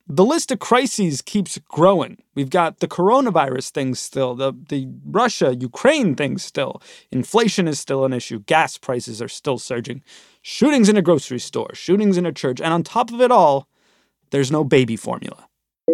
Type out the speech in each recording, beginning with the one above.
The list of crises keeps growing. We've got the coronavirus thing still, the Russia-Ukraine thing still. Inflation is still an issue. Gas prices are still surging. Shootings in a grocery store, shootings in a church. And on top of it all, there's no baby formula.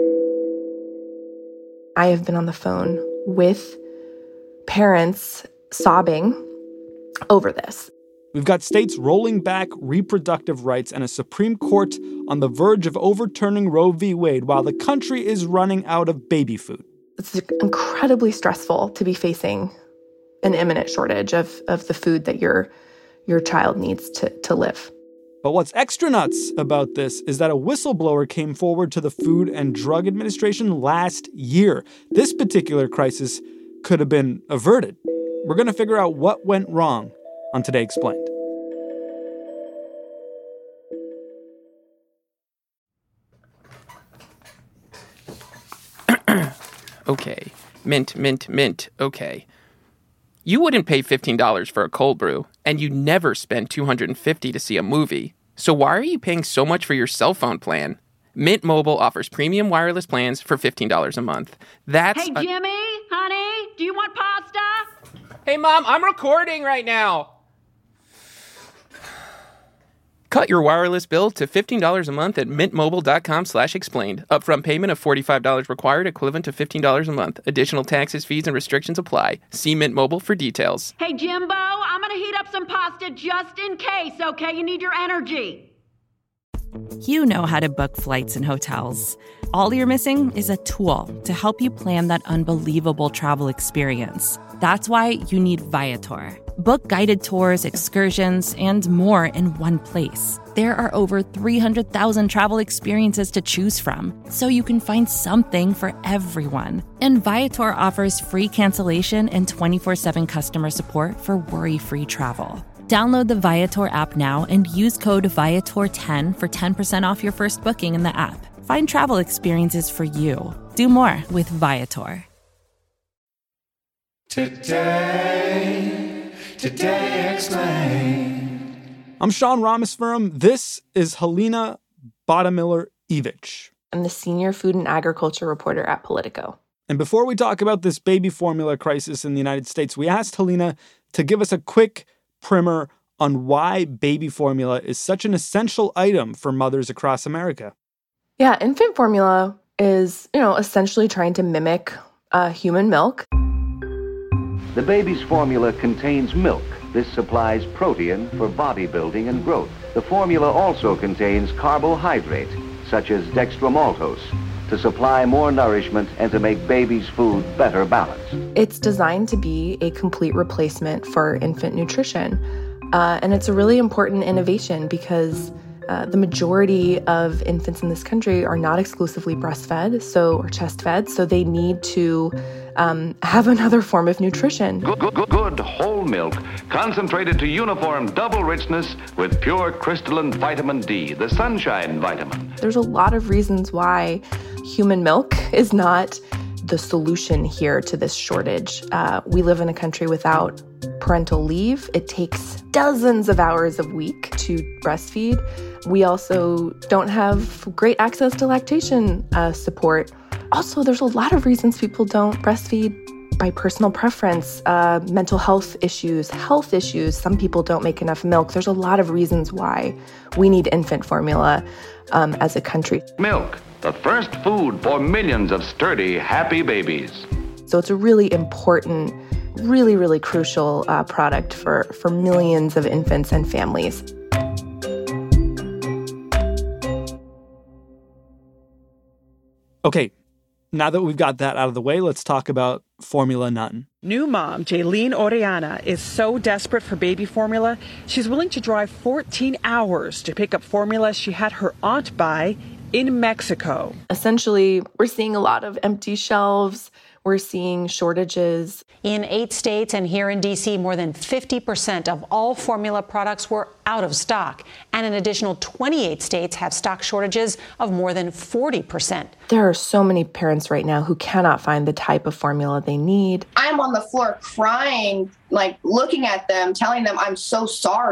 I have been on the phone with parents sobbing over this. We've got states rolling back reproductive rights and a Supreme Court on the verge of overturning Roe v. Wade while the country is running out of baby food. It's incredibly stressful to be facing an imminent shortage of the food that your child needs to live. But what's extra nuts about this is that a whistleblower came forward to the Food and Drug Administration last year. This particular crisis could have been averted. We're going to figure out what went wrong on Today Explained. Okay. Mint. Okay. You wouldn't pay $15 for a cold brew, and you never spend $250 to see a movie. So why are you paying so much for your cell phone plan? Mint Mobile offers premium wireless plans for $15 a month. Hey, Jimmy, honey, do you want pasta? Hey, Mom, I'm recording right now. Cut your wireless bill to $15 a month at mintmobile.com/explained. Upfront payment of $45 required, equivalent to $15 a month. Additional taxes, fees, and restrictions apply. See Mint Mobile for details. Hey, Jimbo, I'm going to heat up some pasta just in case, okay? You need your energy. You know how to book flights and hotels. All you're missing is a tool to help you plan that unbelievable travel experience. That's why you need Viator. Book guided tours, excursions, and more in one place. There are over 300,000 travel experiences to choose from, so you can find something for everyone. And Viator offers free cancellation and 24/7 customer support for worry-free travel. Download the Viator app now and use code Viator10 for 10% off your first booking in the app. Find travel experiences for you. Do more with Viator. Today Explained. I'm Sean Rameswaram. This is Helena Bottomiller-Evich. I'm the senior food and agriculture reporter at Politico. And before we talk about this baby formula crisis in the United States, we asked Helena to give us a quick primer on why baby formula is such an essential item for mothers across America. Yeah, infant formula is, essentially trying to mimic human milk. The baby's formula contains milk. This supplies protein for bodybuilding and growth. The formula also contains carbohydrate, such as dextromaltose, to supply more nourishment and to make baby's food better balanced. It's designed to be a complete replacement for infant nutrition. And it's a really important innovation because the majority of infants in this country are not exclusively breastfed, or chest fed, so they need to have another form of nutrition. Good whole milk, concentrated to uniform double richness with pure crystalline vitamin D, the sunshine vitamin. There's a lot of reasons why human milk is not the solution here to this shortage. We live in a country without parental leave. It takes dozens of hours a week to breastfeed. We also don't have great access to lactation support. Also, there's a lot of reasons people don't breastfeed: by personal preference, mental health issues. Some people don't make enough milk. There's a lot of reasons why we need infant formula as a country. Milk, the first food for millions of sturdy, happy babies. So it's a really important, really, really crucial product for millions of infants and families. Okay, now that we've got that out of the way, let's talk about Formula None. New mom Jaylene Orellana is so desperate for baby formula, she's willing to drive 14 hours to pick up formula she had her aunt buy in Mexico. Essentially, we're seeing a lot of empty shelves. We're seeing shortages. In 8 states and here in D.C., more than 50% of all formula products were out of stock. And an additional 28 states have stock shortages of more than 40%. There are so many parents right now who cannot find the type of formula they need. I'm on the floor crying, looking at them, telling them I'm so sorry.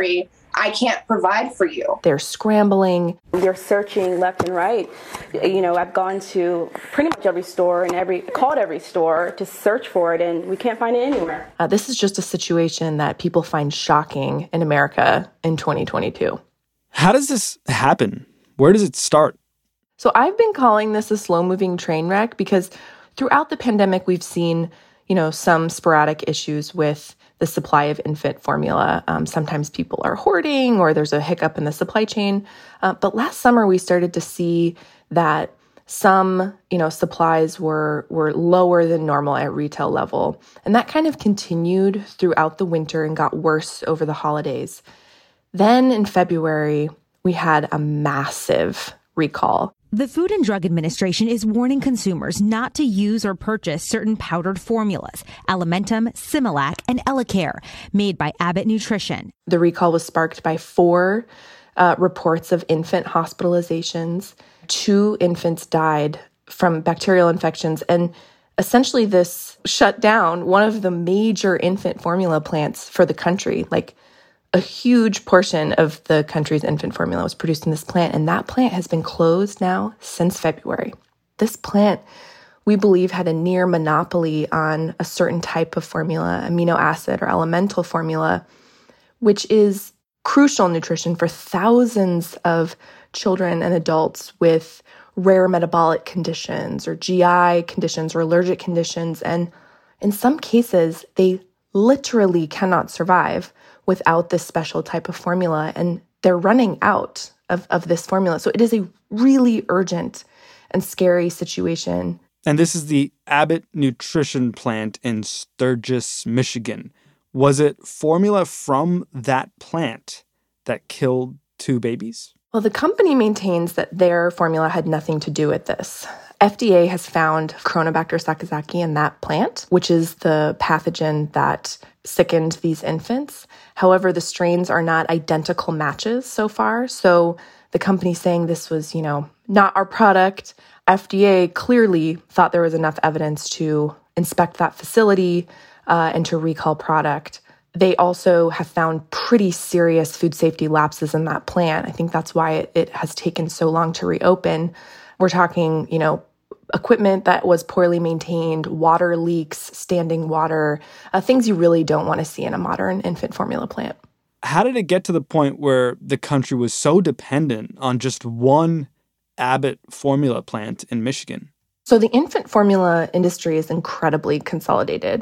I can't provide for you. They're scrambling. They're searching left and right. You know, I've gone to pretty much every store and called every store to search for it, and we can't find it anywhere. This is just a situation that people find shocking in America in 2022. How does this happen? Where does it start? So I've been calling this a slow-moving train wreck because throughout the pandemic, we've seen, some sporadic issues with the supply of infant formula. Sometimes people are hoarding or there's a hiccup in the supply chain. But last summer, we started to see that some, supplies were lower than normal at retail level. And that kind of continued throughout the winter and got worse over the holidays. Then in February, we had a massive recall. The Food and Drug Administration is warning consumers not to use or purchase certain powdered formulas, Alimentum, Similac, and Elecare, made by Abbott Nutrition. The recall was sparked by 4 reports of infant hospitalizations. 2 infants died from bacterial infections, and essentially this shut down one of the major infant formula plants for the country. Like, a huge portion of the country's infant formula was produced in this plant, and that plant has been closed now since February. This plant, we believe, had a near monopoly on a certain type of formula, amino acid or elemental formula, which is crucial nutrition for thousands of children and adults with rare metabolic conditions or GI conditions or allergic conditions. And in some cases, they literally cannot survive without this special type of formula, and they're running out of this formula. So it is a really urgent and scary situation. And this is the Abbott Nutrition plant in Sturgis, Michigan. Was it formula from that plant that killed 2 babies? Well, the company maintains that their formula had nothing to do with this. FDA has found Coronabacter sakazaki in that plant, which is the pathogen that sickened these infants. However, the strains are not identical matches so far. So the company's saying this was, not our product. FDA clearly thought there was enough evidence to inspect that facility and to recall product. They also have found pretty serious food safety lapses in that plant. I think that's why it has taken so long to reopen. We're talking, equipment that was poorly maintained, water leaks, standing water, things you really don't want to see in a modern infant formula plant. How did it get to the point where the country was so dependent on just one Abbott formula plant in Michigan? So the infant formula industry is incredibly consolidated.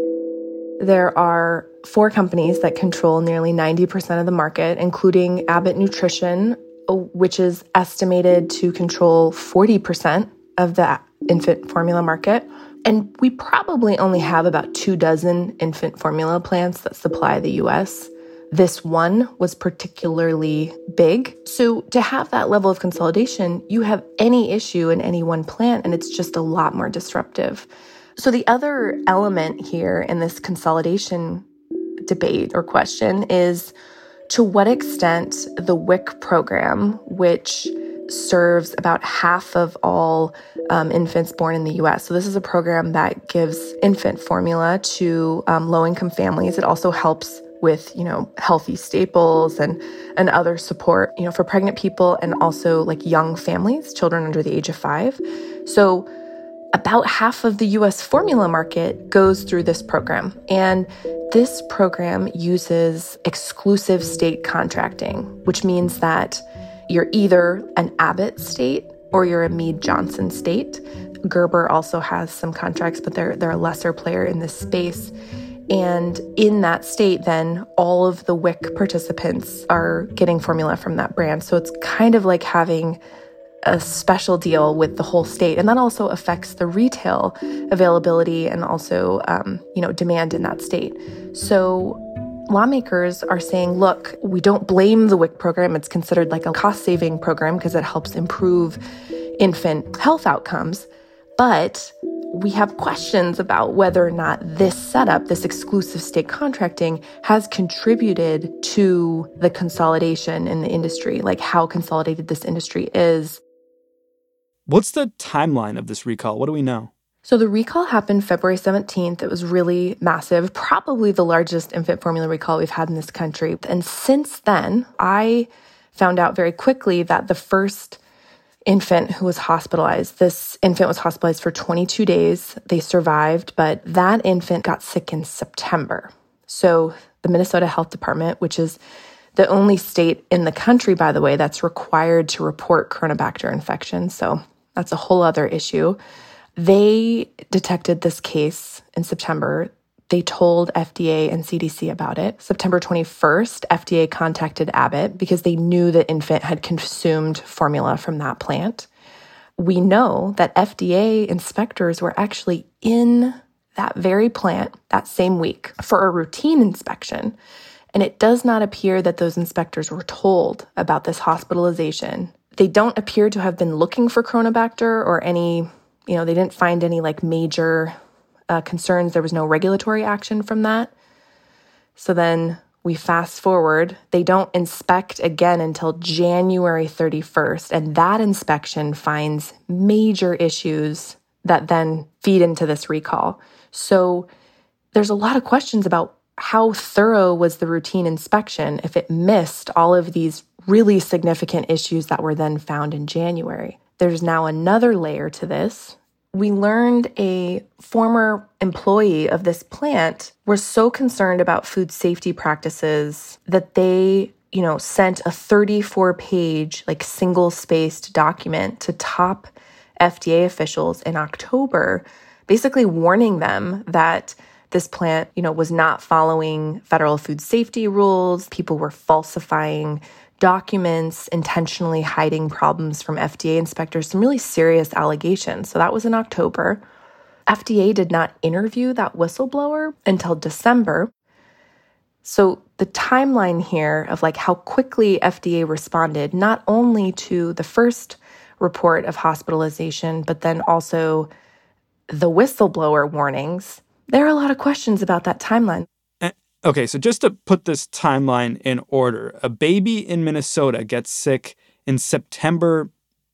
There are 4 companies that control nearly 90% of the market, including Abbott Nutrition, which is estimated to control 40% of the infant formula market. And we probably only have about 24 infant formula plants that supply the U.S. This one was particularly big. So to have that level of consolidation, you have any issue in any one plant, and it's just a lot more disruptive. So the other element here in this consolidation debate or question is, to what extent the WIC program, which serves about half of all infants born in the U.S. So this is a program that gives infant formula to low-income families. It also helps with, healthy staples and other support, for pregnant people and also like young families, children under the age of 5. So about half of the U.S. formula market goes through this program. And this program uses exclusive state contracting, which means that you're either an Abbott state or you're a Mead Johnson state. Gerber also has some contracts, but they're a lesser player in this space. And in that state, then, all of the WIC participants are getting formula from that brand. So it's kind of like having a special deal with the whole state. And that also affects the retail availability and also, demand in that state. So lawmakers are saying, look, we don't blame the WIC program. It's considered like a cost-saving program because it helps improve infant health outcomes. But we have questions about whether or not this setup, this exclusive state contracting, has contributed to the consolidation in the industry, like how consolidated this industry is. What's the timeline of this recall? What do we know? So the recall happened February 17th. It was really massive, probably the largest infant formula recall we've had in this country. And since then, I found out very quickly that the first infant who was hospitalized, this infant was hospitalized for 22 days. They survived, but that infant got sick in September. So the Minnesota Health Department, which is the only state in the country, by the way, that's required to report Coronabacter infections, so that's a whole other issue. They detected this case in September. They told FDA and CDC about it. September 21st, FDA contacted Abbott because they knew the infant had consumed formula from that plant. We know that FDA inspectors were actually in that very plant that same week for a routine inspection. And it does not appear that those inspectors were told about this hospitalization. They don't appear to have been looking for Coronabacter or any, they didn't find any major concerns. There was no regulatory action from that. So then we fast forward. They don't inspect again until January 31st. And that inspection finds major issues that then feed into this recall. So there's a lot of questions about how thorough was the routine inspection if it missed all of these really significant issues that were then found in January. There's now another layer to this. We learned a former employee of this plant was so concerned about food safety practices that they, sent a 34-page, single-spaced document to top FDA officials in October, basically warning them that this plant, was not following federal food safety rules. People were falsifying documents, intentionally hiding problems from FDA inspectors, some really serious allegations. So that was in October. FDA did not interview that whistleblower until December. So the timeline here of how quickly FDA responded, not only to the first report of hospitalization, but then also the whistleblower warnings, there are a lot of questions about that timeline. Okay, so just to put this timeline in order, a baby in Minnesota gets sick in September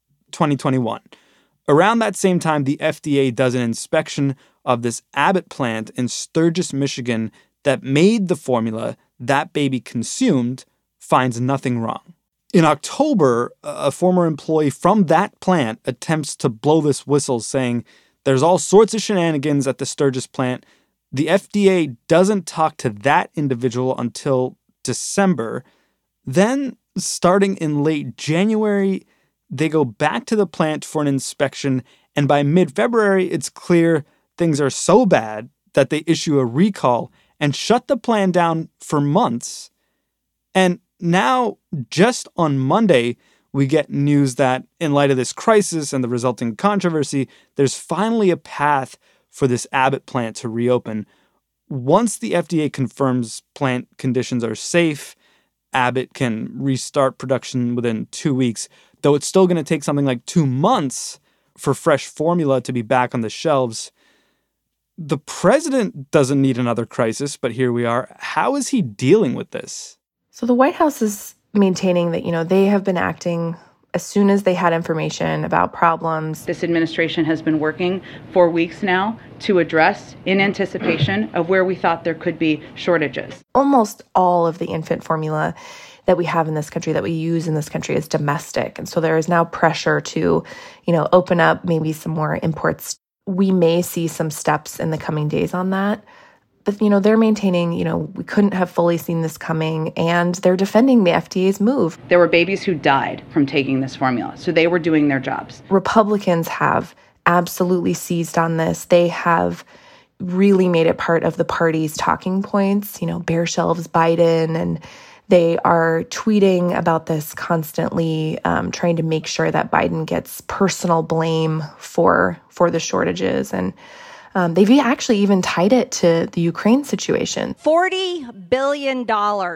2021. Around that same time, the FDA does an inspection of this Abbott plant in Sturgis, Michigan that made the formula that baby consumed, finds nothing wrong. In October, a former employee from that plant attempts to blow this whistle, saying there's all sorts of shenanigans at the Sturgis plant. The FDA doesn't talk to that individual until December. Then, starting in late January, they go back to the plant for an inspection, and by mid-February, it's clear things are so bad that they issue a recall and shut the plant down for months. And now, just on Monday, we get news that in light of this crisis and the resulting controversy, there's finally a path for this Abbott plant to reopen. Once the FDA confirms plant conditions are safe, Abbott can restart production within 2 weeks, though it's still going to take something like 2 months for fresh formula to be back on the shelves. The president doesn't need another crisis, but here we are. How is he dealing with this? So the White House is maintaining that, they have been acting as soon as they had information about problems. This administration has been working for weeks now to address in anticipation of where we thought there could be shortages. Almost all of the infant formula that we have in this country, that we use in this country, is domestic. And so there is now pressure to, open up maybe some more imports. We may see some steps in the coming days on that. But, they're maintaining, we couldn't have fully seen this coming, and they're defending the FDA's move. There were babies who died from taking this formula, so they were doing their jobs. Republicans have absolutely seized on this. They have really made it part of the party's talking points, bare shelves Biden, and they are tweeting about this constantly, trying to make sure that Biden gets personal blame for the shortages. And they've actually even tied it to the Ukraine situation. $40 billion,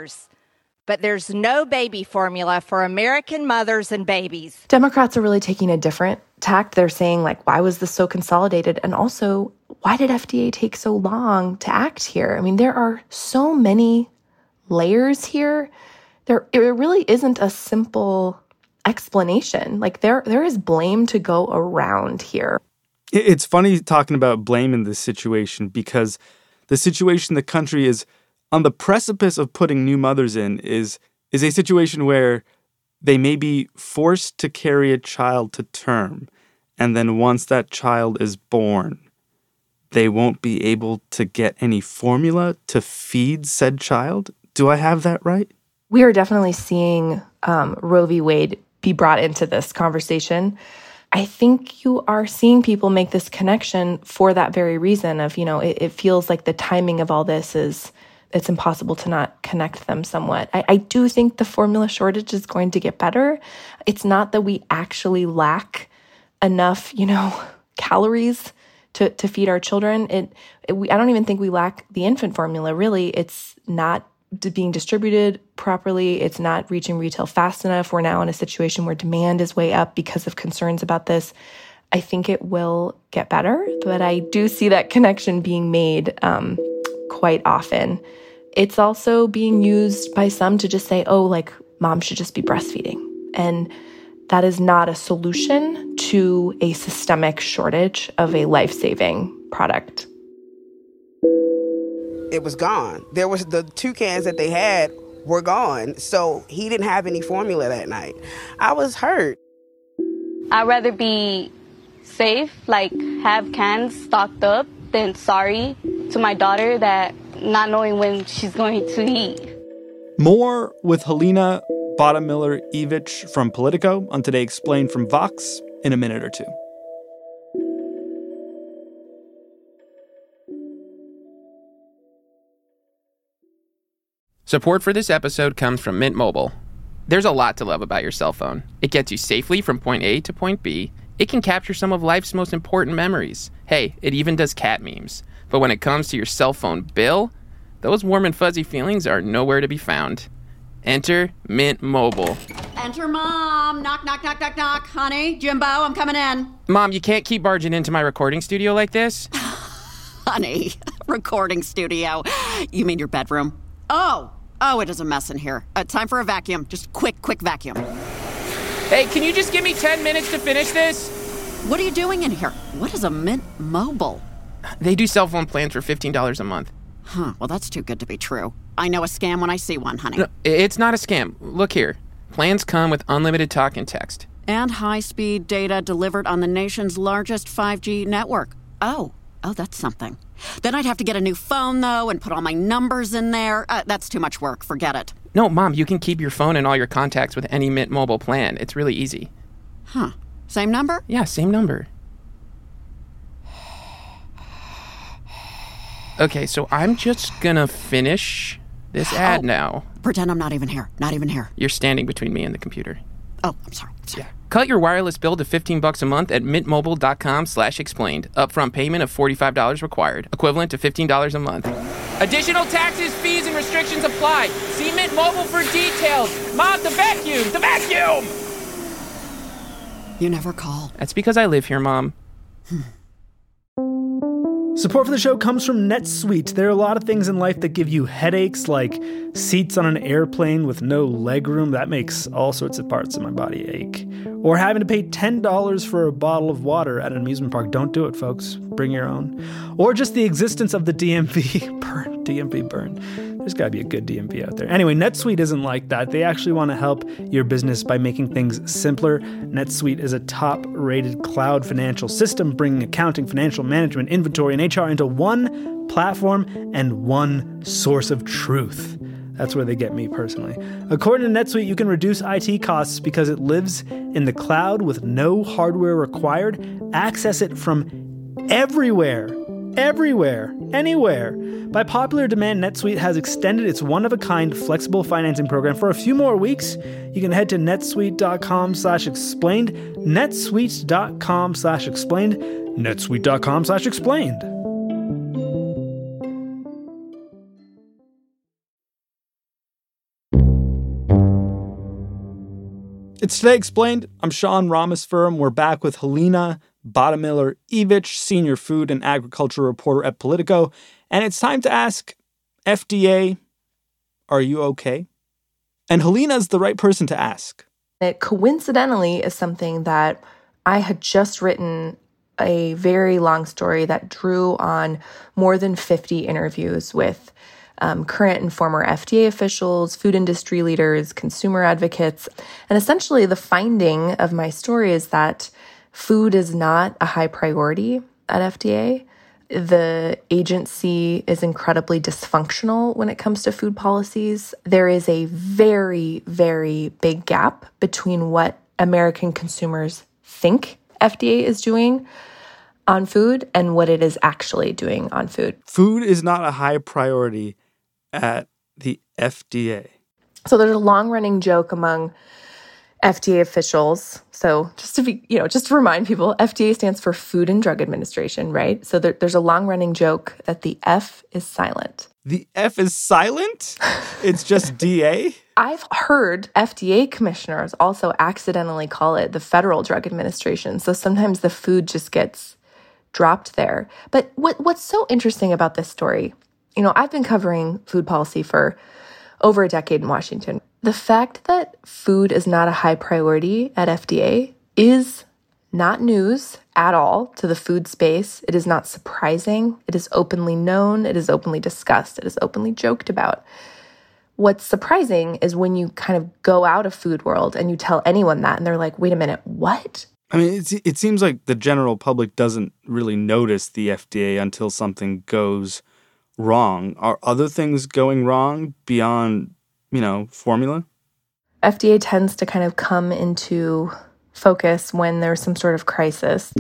but there's no baby formula for American mothers and babies. Democrats are really taking a different tact. They're saying, why was this so consolidated? And also, why did FDA take so long to act here? I mean, there are so many layers here. It really isn't a simple explanation. There is blame to go around here. It's funny talking about blame in this situation because the situation the country is on the precipice of putting new mothers in is a situation where they may be forced to carry a child to term, and then once that child is born, they won't be able to get any formula to feed said child. Do I have that right? We are definitely seeing Roe v. Wade be brought into this conversation. I think you are seeing people make this connection for that very reason of, it feels like the timing of all this it's impossible to not connect them somewhat. I do think the formula shortage is going to get better. It's not that we actually lack enough, calories to feed our children. I don't even think we lack the infant formula, really. It's not being distributed properly. It's not reaching retail fast enough. We're now in a situation where demand is way up because of concerns about this. I think it will get better, but I do see that connection being made quite often. It's also being used by some to just say, mom should just be breastfeeding. And that is not a solution to a systemic shortage of a life-saving product. It was gone. There was the 2 cans that they had were gone. So he didn't have any formula that night. I was hurt. I'd rather be safe, have cans stocked up, than sorry to my daughter that not knowing when she's going to eat. More with Helena Bottomiller-Evich from Politico on Today Explained from Vox in a minute or two. Support for this episode comes from Mint Mobile. There's a lot to love about your cell phone. It gets you safely from point A to point B. It can capture some of life's most important memories. Hey, it even does cat memes. But when it comes to your cell phone bill, those warm and fuzzy feelings are nowhere to be found. Enter Mint Mobile. Enter Mom. Knock, knock, knock, knock, knock. Honey, Jimbo, I'm coming in. Mom, you can't keep barging into my recording studio like this. Honey, recording studio. You mean your bedroom? Oh, it is a mess in here. Time for a vacuum. Just quick vacuum. Hey, can you just give me 10 minutes to finish this? What are you doing in here? What is a Mint Mobile? They do cell phone plans for $15 a month. Huh, well, that's too good to be true. I know a scam when I see one, honey. No, it's not a scam. Look here. Plans come with unlimited talk and text. And high-speed data delivered on the nation's largest 5G network. Oh, that's something. Then I'd have to get a new phone, though, and put all my numbers in there. That's too much work. Forget it. No, Mom, you can keep your phone and all your contacts with any Mint Mobile plan. It's really easy. Huh. Same number? Yeah, same number. Okay, so I'm just gonna finish this ad now. Pretend I'm not even here. Not even here. You're standing between me and the computer. Oh, I'm sorry. Yeah. Cut your wireless bill to $15 a month at mintmobile.com/explained. Upfront payment of $45 required, equivalent to $15 a month. Additional taxes, fees, and restrictions apply. See Mint Mobile for details. Mom, the vacuum! The vacuum! You never call. That's because I live here, Mom. Support for the show comes from NetSuite. There are a lot of things in life that give you headaches, like seats on an airplane with no legroom. That makes all sorts of parts of my body ache. Or having to pay $10 for a bottle of water at an amusement park. Don't do it, folks. Bring your own. Or just the existence of the DMV burn. DMV burn. There's got to be a good DMV out there. Anyway, NetSuite isn't like that. They actually want to help your business by making things simpler. NetSuite is a top-rated cloud financial system, bringing accounting, financial management, inventory, and HR into one platform and one source of truth. That's where they get me personally. According to NetSuite, you can reduce IT costs because it lives in the cloud with no hardware required. Access it from everywhere, anywhere. By popular demand, NetSuite has extended its one-of-a-kind flexible financing program for a few more weeks. You can head to netsuite.com/explained, netsuite.com/explained, netsuite.com/explained. It's Today Explained. I'm Sean Rameswaram. We're back with Helena Bottomiller-Evich, senior food and agriculture reporter at Politico. And it's time to ask, FDA, are you okay? And Helena's the right person to ask. It coincidentally is something that I had just written a very long story that drew on more than 50 interviews with current and former FDA officials, food industry leaders, consumer advocates. And essentially the finding of my story is that food is not a high priority at FDA. The agency is incredibly dysfunctional when it comes to food policies. There is a very, very big gap between what American consumers think FDA is doing on food and what it is actually doing on food. Food is not a high priority at the FDA. So there's a long-running joke among FDA officials. So just to remind people, FDA stands for Food and Drug Administration, right? So there's a long-running joke that the F is silent. The F is silent? It's just DA? I've heard FDA commissioners also accidentally call it the Federal Drug Administration. So sometimes the food just gets dropped there. But what's so interesting about this story, I've been covering food policy for over a decade in Washington. The fact that food is not a high priority at FDA is not news at all to the food space. It is not surprising. It is openly known. It is openly discussed. It is openly joked about. What's surprising is when you kind of go out of food world and you tell anyone that and they're like, wait a minute, what? I mean, it seems like the general public doesn't really notice the FDA until something goes wrong. Are other things going wrong beyond, formula? FDA tends to kind of come into focus when there's some sort of crisis.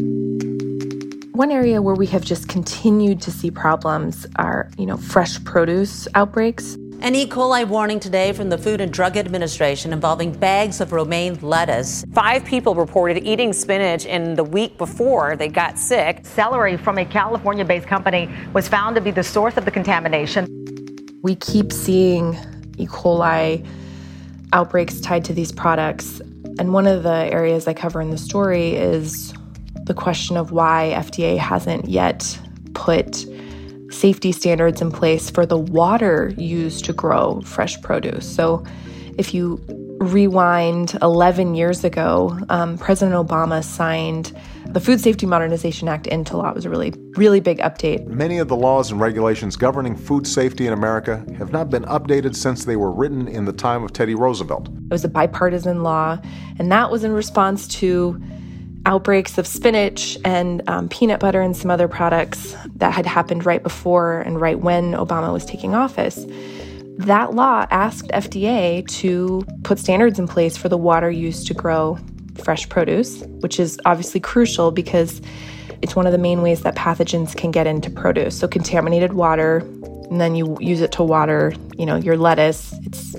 One area where we have just continued to see problems are, fresh produce outbreaks. An E. coli warning today from the Food and Drug Administration involving bags of romaine lettuce. 5 people reported eating spinach in the week before they got sick. Celery from a California-based company was found to be the source of the contamination. We keep seeing E. coli outbreaks tied to these products. And one of the areas I cover in the story is the question of why FDA hasn't yet put safety standards in place for the water used to grow fresh produce. So if you rewind 11 years ago, President Obama signed the Food Safety Modernization Act into law. It was a really, really big update. Many of the laws and regulations governing food safety in America have not been updated since they were written in the time of Teddy Roosevelt. It was a bipartisan law, and that was in response to outbreaks of spinach and peanut butter and some other products that had happened right before and right when Obama was taking office. That law asked FDA to put standards in place for the water used to grow fresh produce, which is obviously crucial because it's one of the main ways that pathogens can get into produce. So contaminated water, and then you use it to water, your lettuce. It's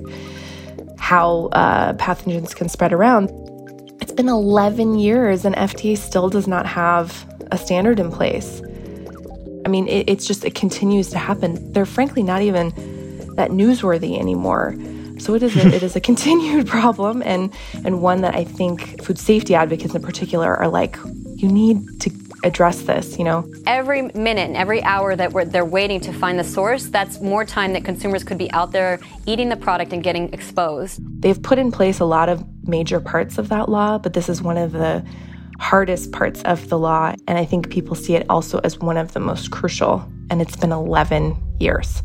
how pathogens can spread around. It's been 11 years and FDA still does not have a standard in place. I mean, it continues to happen. They're frankly not even that newsworthy anymore. So it is a continued problem and one that I think food safety advocates in particular are like, you need to address this, Every minute and every hour that they're waiting to find the source, that's more time that consumers could be out there eating the product and getting exposed. They've put in place a lot of major parts of that law, but this is one of the hardest parts of the law. And I think people see it also as one of the most crucial. And it's been 11 years.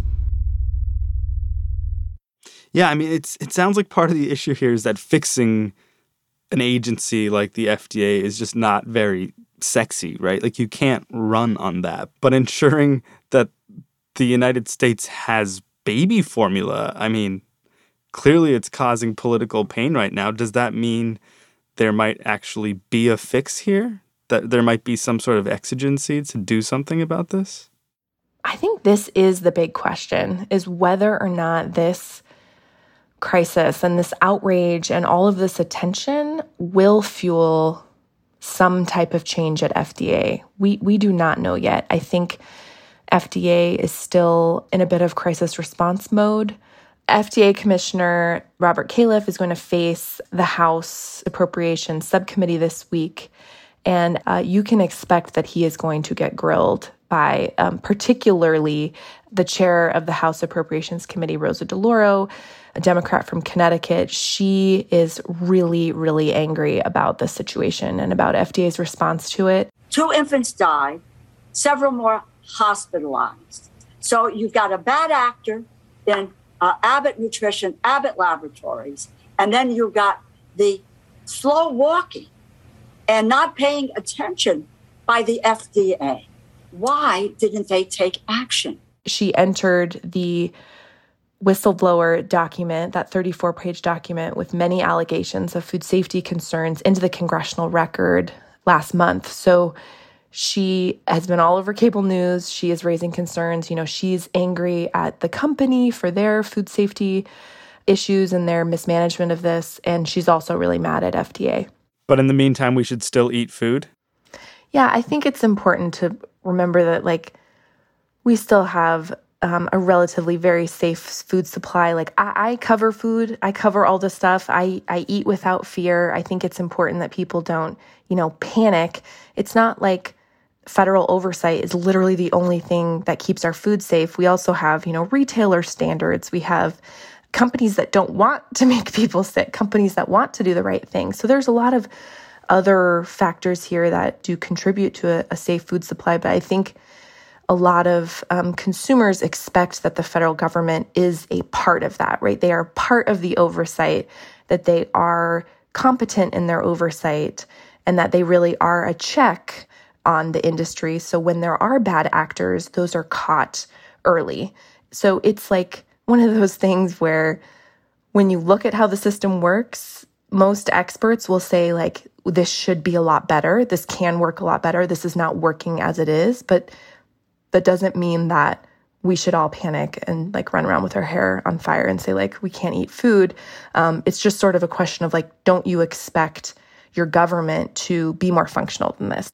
Yeah, I mean, it sounds like part of the issue here is that fixing an agency like the FDA is just not very sexy, right? Like, you can't run on that. But ensuring that the United States has baby formula, I mean, clearly it's causing political pain right now. Does that mean there might actually be a fix here? That there might be some sort of exigency to do something about this? I think this is the big question, is whether or not this crisis and this outrage and all of this attention will fuel some type of change at FDA. We do not know yet. I think FDA is still in a bit of crisis response mode. FDA Commissioner Robert Califf is going to face the House Appropriations Subcommittee this week, and you can expect that he is going to get grilled by particularly the chair of the House Appropriations Committee, Rosa DeLauro, a Democrat from Connecticut. She is really, really angry about this situation and about FDA's response to it. 2 infants died, several more hospitalized. So you've got a bad actor in Abbott Nutrition, Abbott Laboratories, and then you've got the slow walking and not paying attention by the FDA. Why didn't they take action? She entered the whistleblower document, that 34-page document with many allegations of food safety concerns, into the congressional record last month. So she has been all over cable news. She is raising concerns. She's angry at the company for their food safety issues and their mismanagement of this. And she's also really mad at FDA. But in the meantime, we should still eat food? Yeah, I think it's important to remember that, we still have a relatively very safe food supply. I cover food. I cover all this stuff. I eat without fear. I think it's important that people don't, panic. It's not like federal oversight is literally the only thing that keeps our food safe. We also have, retailer standards. We have companies that don't want to make people sick, companies that want to do the right thing. So there's a lot of other factors here that do contribute to a safe food supply. But I think a lot of consumers expect that the federal government is a part of that, right? They are part of the oversight, that they are competent in their oversight, and that they really are a check on the industry. So when there are bad actors, those are caught early. So it's like one of those things where when you look at how the system works, most experts will say, this should be a lot better. This can work a lot better. This is not working as it is. But that doesn't mean that we should all panic and run around with our hair on fire and say we can't eat food. It's just sort of a question of don't you expect your government to be more functional than this?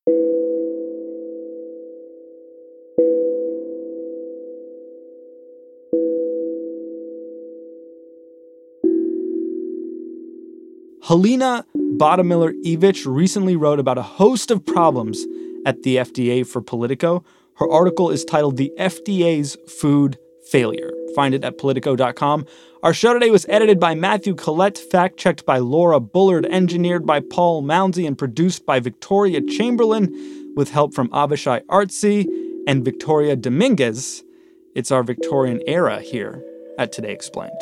Helena Bottomiller-Evich recently wrote about a host of problems at the FDA for Politico. Her article is titled The FDA's Food Failure. Find it at Politico.com. Our show today was edited by Matthew Collette, fact-checked by Laura Bullard, engineered by Paul Mounsey, and produced by Victoria Chamberlain, with help from Avishai Artsy and Victoria Dominguez. It's our Victorian era here at Today Explained.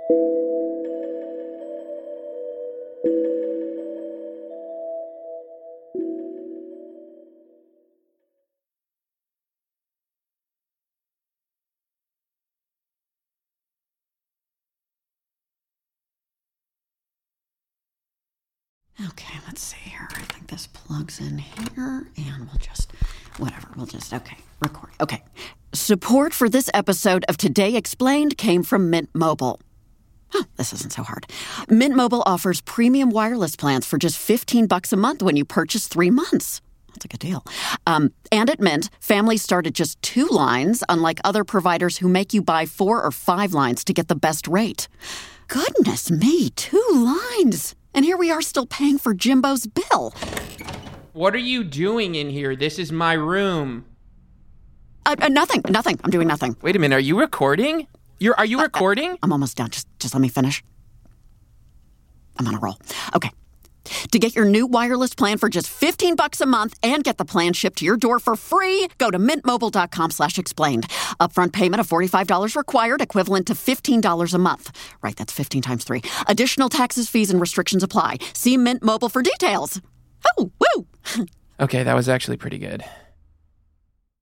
Okay, let's see here. I think this plugs in here, and okay, record. Okay. Support for this episode of Today Explained came from Mint Mobile. Oh, this isn't so hard. Mint Mobile offers premium wireless plans for just $15 a month when you purchase 3 months. That's a good deal. And at Mint, families start at just 2 lines, unlike other providers who make you buy 4 or 5 lines to get the best rate. Goodness me, 2 lines! And here we are still paying for Jimbo's bill. What are you doing in here? This is my room. Nothing. I'm doing nothing. Wait a minute. Are you recording? Are you recording? I'm almost done. Just let me finish. I'm on a roll. Okay. To get your new wireless plan for just $15 a month and get the plan shipped to your door for free, go to mintmobile.com/explained. Upfront payment of $45 required, equivalent to $15 a month. Right, that's 15 times 3. Additional taxes, fees, and restrictions apply. See Mint Mobile for details. Oh, woo! Okay, that was actually pretty good.